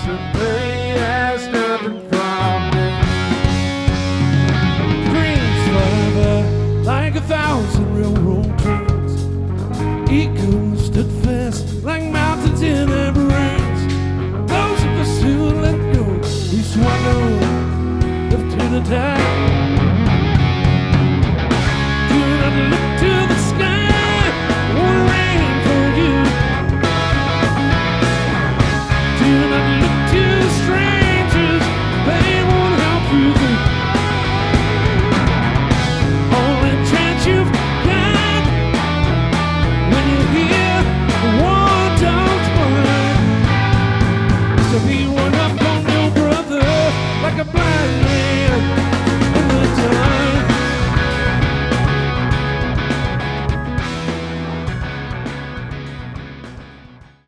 they ask nothing from me. Dreams fly by like 1,000 railroad trains. Egos stood fast like mountains in every range. Those who pursue let go, we swallow left to the tide.